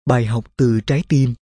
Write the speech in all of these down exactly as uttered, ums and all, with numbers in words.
Bài học từ trái tim.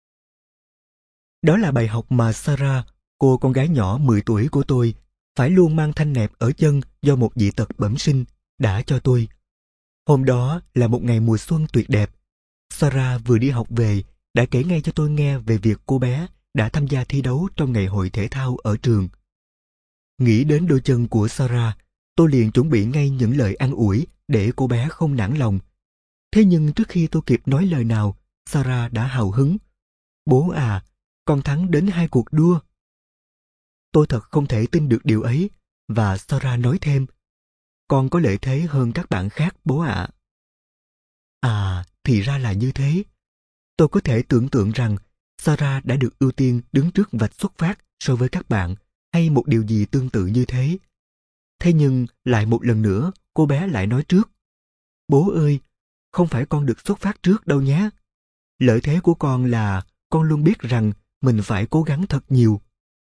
Đó là bài học mà Sarah, cô con gái nhỏ mười tuổi của tôi, phải luôn mang thanh nẹp ở chân do một dị tật bẩm sinh, đã cho tôi. Hôm đó là một ngày mùa xuân tuyệt đẹp. Sarah vừa đi học về đã kể ngay cho tôi nghe về việc cô bé đã tham gia thi đấu trong ngày hội thể thao ở trường. Nghĩ đến đôi chân của Sarah, tôi liền chuẩn bị ngay những lời an ủi để cô bé không nản lòng. Thế nhưng trước khi tôi kịp nói lời nào, Sarah đã hào hứng. Bố à, con thắng đến hai cuộc đua. Tôi thật không thể tin được điều ấy, và Sarah nói thêm, con có lợi thế hơn các bạn khác bố ạ. À, thì ra là như thế. Tôi có thể tưởng tượng rằng Sarah đã được ưu tiên đứng trước vạch xuất phát so với các bạn, hay một điều gì tương tự như thế. Thế nhưng lại một lần nữa cô bé lại nói trước, bố ơi, không phải con được xuất phát trước đâu nhé. Lợi thế của con là con luôn biết rằng mình phải cố gắng thật nhiều.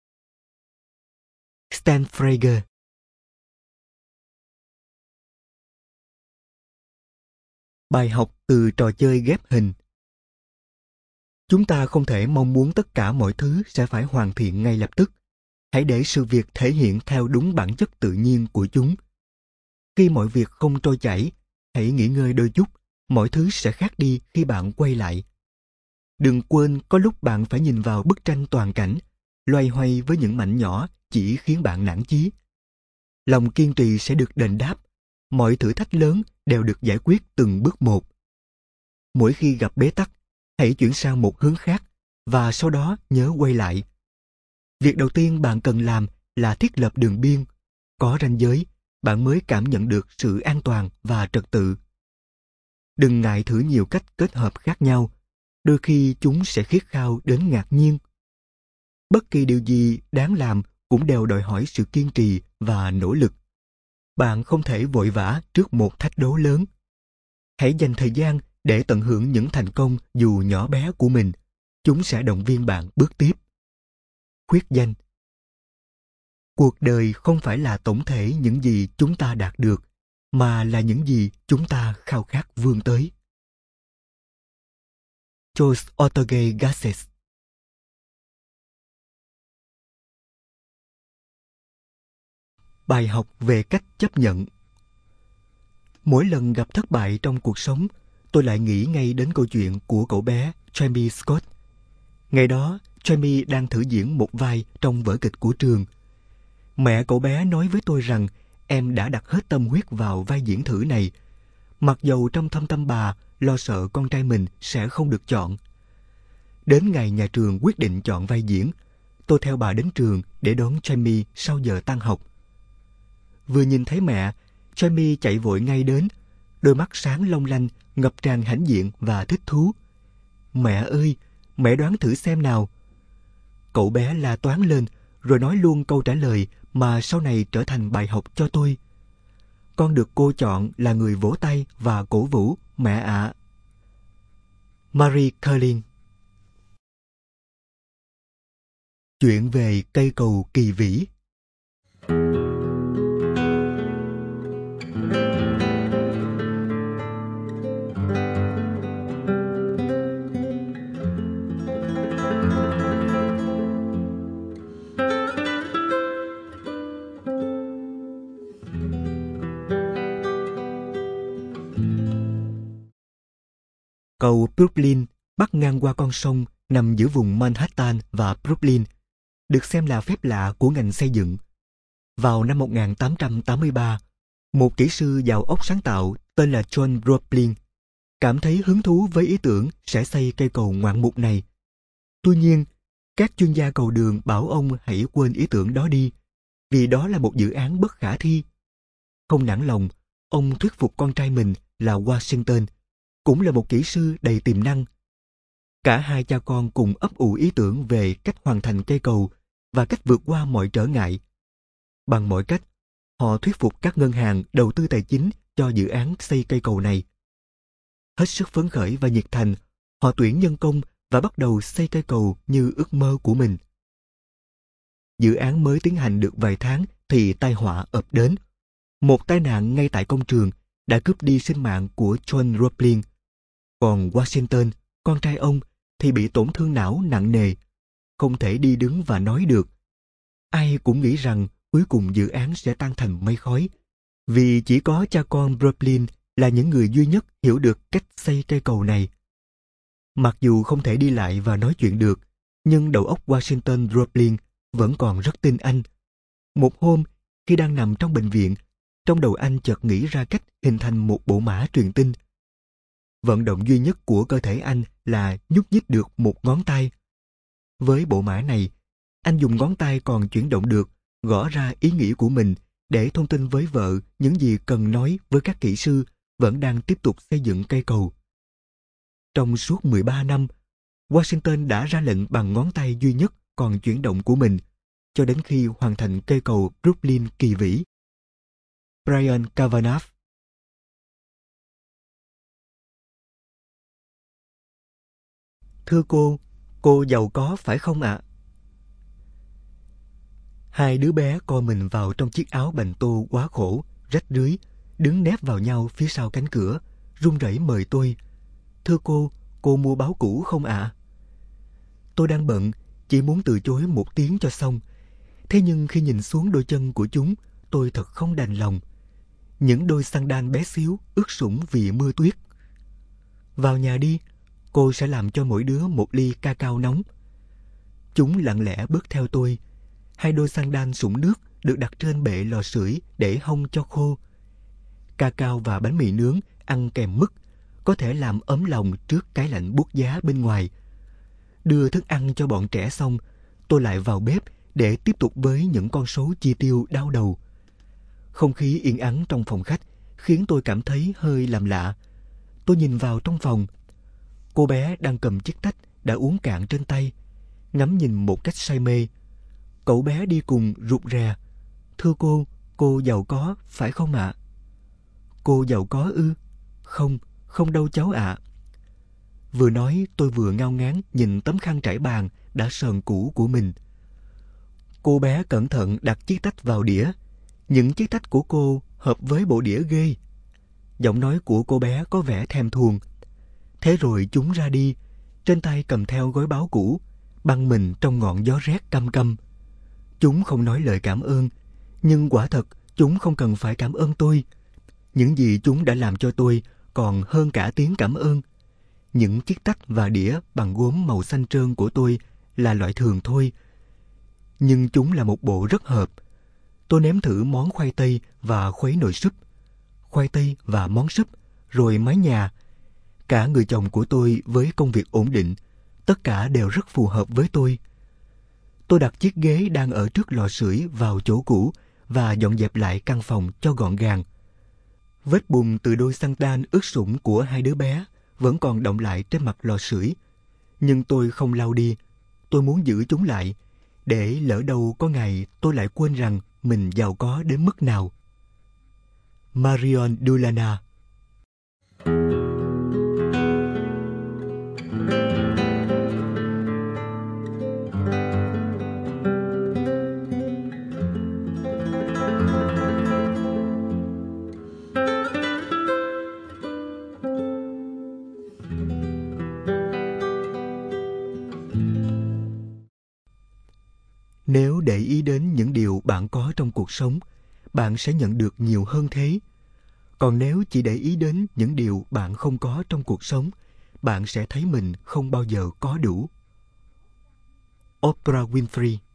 Stan Frager. Bài học từ trò chơi ghép hình. Chúng ta không thể mong muốn tất cả mọi thứ sẽ phải hoàn thiện ngay lập tức. Hãy để sự việc thể hiện theo đúng bản chất tự nhiên của chúng. Khi mọi việc không trôi chảy, hãy nghỉ ngơi đôi chút, mọi thứ sẽ khác đi khi bạn quay lại. Đừng quên có lúc bạn phải nhìn vào bức tranh toàn cảnh, loay hoay với những mảnh nhỏ chỉ khiến bạn nản chí. Lòng kiên trì sẽ được đền đáp, mọi thử thách lớn đều được giải quyết từng bước một. Mỗi khi gặp bế tắc, hãy chuyển sang một hướng khác, và sau đó nhớ quay lại. Việc đầu tiên bạn cần làm là thiết lập đường biên. Có ranh giới, bạn mới cảm nhận được sự an toàn và trật tự. Đừng ngại thử nhiều cách kết hợp khác nhau, đôi khi chúng sẽ khiết khao đến ngạc nhiên. Bất kỳ điều gì đáng làm cũng đều đòi hỏi sự kiên trì và nỗ lực. Bạn không thể vội vã trước một thách đố lớn. Hãy dành thời gian để tận hưởng những thành công dù nhỏ bé của mình. Chúng sẽ động viên bạn bước tiếp. Khuyết danh. Cuộc đời không phải là tổng thể những gì chúng ta đạt được, mà là những gì chúng ta khao khát vươn tới. George Ortega Gasset. Bài học về cách chấp nhận. Mỗi lần gặp thất bại trong cuộc sống, tôi lại nghĩ ngay đến câu chuyện của cậu bé Jamie Scott. Ngày đó, Jamie đang thử diễn một vai trong vở kịch của trường. Mẹ cậu bé nói với tôi rằng em đã đặt hết tâm huyết vào vai diễn thử này, mặc dầu trong thâm tâm bà lo sợ con trai mình sẽ không được chọn. Đến ngày nhà trường quyết định chọn vai diễn, tôi theo bà đến trường để đón Jamie sau giờ tan học. Vừa nhìn thấy mẹ, Jamie chạy vội ngay đến, đôi mắt sáng long lanh, ngập tràn hãnh diện và thích thú. Mẹ ơi, mẹ đoán thử xem nào. Cậu bé la toáng lên, rồi nói luôn câu trả lời mà sau này trở thành bài học cho tôi. Con được cô chọn là người vỗ tay và cổ vũ, mẹ ạ. À. Marie Curlin. Chuyện về cây cầu kỳ vĩ. Cầu Brooklyn bắc ngang qua con sông nằm giữa vùng Manhattan và Brooklyn, được xem là phép lạ của ngành xây dựng. Vào năm một nghìn tám trăm tám mươi ba, một kỹ sư đào ốc sáng tạo tên là John Roebling cảm thấy hứng thú với ý tưởng sẽ xây cây cầu ngoạn mục này. Tuy nhiên, các chuyên gia cầu đường bảo ông hãy quên ý tưởng đó đi, vì đó là một dự án bất khả thi. Không nản lòng, ông thuyết phục con trai mình là Washington, cũng là một kỹ sư đầy tiềm năng. Cả hai cha con cùng ấp ủ ý tưởng về cách hoàn thành cây cầu và cách vượt qua mọi trở ngại. Bằng mọi cách, họ thuyết phục các ngân hàng đầu tư tài chính cho dự án xây cây cầu này. Hết sức phấn khởi và nhiệt thành, họ tuyển nhân công và bắt đầu xây cây cầu như ước mơ của mình. Dự án mới tiến hành được vài tháng thì tai họa ập đến. Một tai nạn ngay tại công trường đã cướp đi sinh mạng của John Roebling. Còn Washington, Con trai ông thì bị tổn thương não nặng nề, không thể đi đứng và nói được. Ai cũng nghĩ rằng cuối cùng dự án sẽ tan thành mây khói, vì chỉ có cha con Brooklyn là những người duy nhất hiểu được cách xây cây cầu này. Mặc dù không thể đi lại và nói chuyện được, nhưng đầu óc Washington Brooklyn vẫn còn rất tin anh. Một hôm, khi đang nằm trong bệnh viện, trong đầu anh chợt nghĩ ra cách hình thành một bộ mã truyền tin. Vận động duy nhất của cơ thể anh là nhúc nhích được một ngón tay. Với bộ mã này, anh dùng ngón tay còn chuyển động được, gõ ra ý nghĩ của mình để thông tin với vợ những gì cần nói với các kỹ sư vẫn đang tiếp tục xây dựng cây cầu. Trong suốt mười ba năm, Washington đã ra lệnh bằng ngón tay duy nhất còn chuyển động của mình, cho đến khi hoàn thành cây cầu Brooklyn kỳ vĩ. Brian Kavanagh. Thưa cô, cô giàu có phải không ạ? Hai đứa bé co mình vào trong chiếc áo bành tô quá khổ, rách rưới, đứng nép vào nhau phía sau cánh cửa, run rẩy mời tôi. Thưa cô, cô mua báo cũ không ạ? Tôi đang bận, chỉ muốn từ chối một tiếng cho xong. Thế nhưng khi nhìn xuống đôi chân của chúng, tôi thật không đành lòng. Những đôi xăng-đan bé xíu, ướt sũng vì mưa tuyết. Vào nhà đi, cô sẽ làm cho mỗi đứa một ly ca cao nóng. Chúng lặng lẽ bước theo tôi. Hai đôi xăng-đan sũng nước được đặt trên bệ lò sưởi để hong cho khô. Ca cao và bánh mì nướng ăn kèm mứt có thể làm ấm lòng trước cái lạnh buốt giá bên ngoài. Đưa thức ăn cho bọn trẻ xong, tôi lại vào bếp để tiếp tục với những con số chi tiêu đau đầu. Không khí yên ắng trong phòng khách khiến tôi cảm thấy hơi làm lạ. Tôi nhìn vào trong phòng. Cô bé đang cầm chiếc tách đã uống cạn trên tay, ngắm nhìn một cách say mê. Cậu bé đi cùng rụt rè. Thưa cô, cô giàu có, phải không ạ? Cô giàu có ư? Không, không đâu cháu ạ. Vừa nói tôi vừa ngao ngán nhìn tấm khăn trải bàn đã sờn cũ của mình. Cô bé cẩn thận đặt chiếc tách vào đĩa. Những chiếc tách của cô hợp với bộ đĩa ghê. Giọng nói của cô bé có vẻ thèm thuồng. Thế rồi chúng ra đi, trên tay cầm theo gói báo cũ, băng mình trong ngọn gió rét căm căm. Chúng không nói lời cảm ơn, nhưng quả thật chúng không cần phải cảm ơn tôi. Những gì chúng đã làm cho tôi còn hơn cả tiếng cảm ơn. Những chiếc tách và đĩa bằng gốm màu xanh trơn của tôi là loại thường thôi, nhưng chúng là một bộ rất hợp. Tôi nếm thử món khoai tây và khuấy nồi súp, khoai tây và món súp, rồi mái nhà. Cả người chồng của tôi với công việc ổn định, tất cả đều rất phù hợp với tôi. Tôi đặt chiếc ghế đang ở trước lò sưởi vào chỗ cũ và dọn dẹp lại căn phòng cho gọn gàng. Vết bùn từ đôi xăng-đan ướt sũng của hai đứa bé vẫn còn đọng lại trên mặt lò sưởi, nhưng tôi không lau đi. Tôi muốn giữ chúng lại, để lỡ đâu có ngày tôi lại quên rằng mình giàu có đến mức nào. Marion Dulana. Nếu để ý đến những điều bạn có trong cuộc sống, bạn sẽ nhận được nhiều hơn thế. Còn nếu chỉ để ý đến những điều bạn không có trong cuộc sống, bạn sẽ thấy mình không bao giờ có đủ. Oprah Winfrey.